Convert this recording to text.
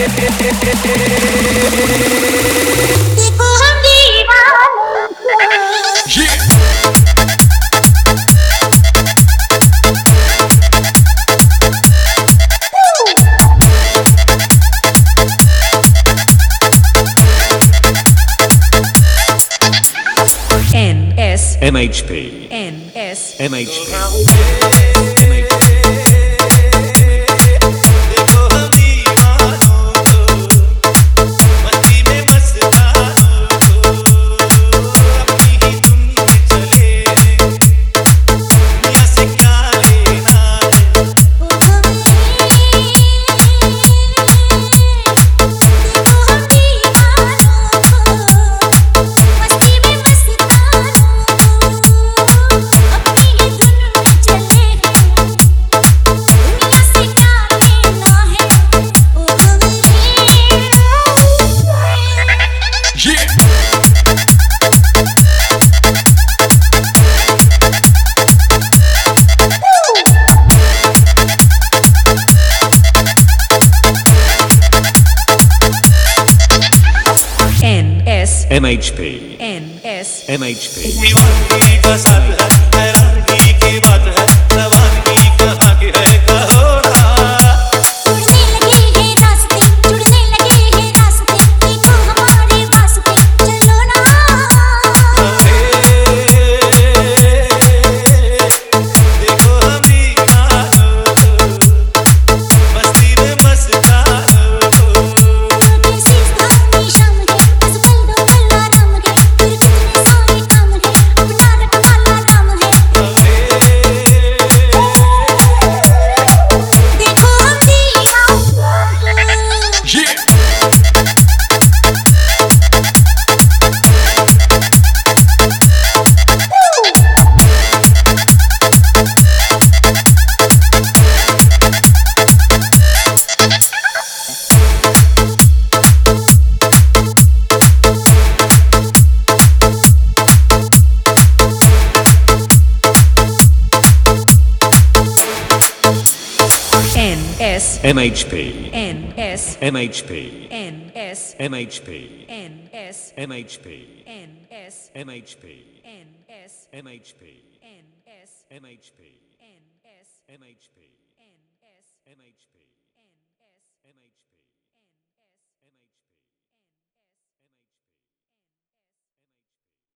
देखो हम दीवानों को। NS MHP NS MHP MHP NS MHP दीवानगी का साथ है, हैरानगी की बात है, रवानगी कहाँ की है कहो ना। जुड़ने लगे हैं रास्ते, जुड़ने लगे हैं रास्ते, देखो हमारे वास्ते, चलो ना। देखो हम दीवानों को, मस्ती में मस्तानों को। छोटे सी सानी शाम है, बस पल दो पल आराम है, फिर कितने सारे काम है, अपना रखवाला नाम है। देखो हम दीवानों को। NS MHP NS MHP NS MHP NS MHP NS MHP NS MHP NS MHP NS MHP NS MHP NS MHP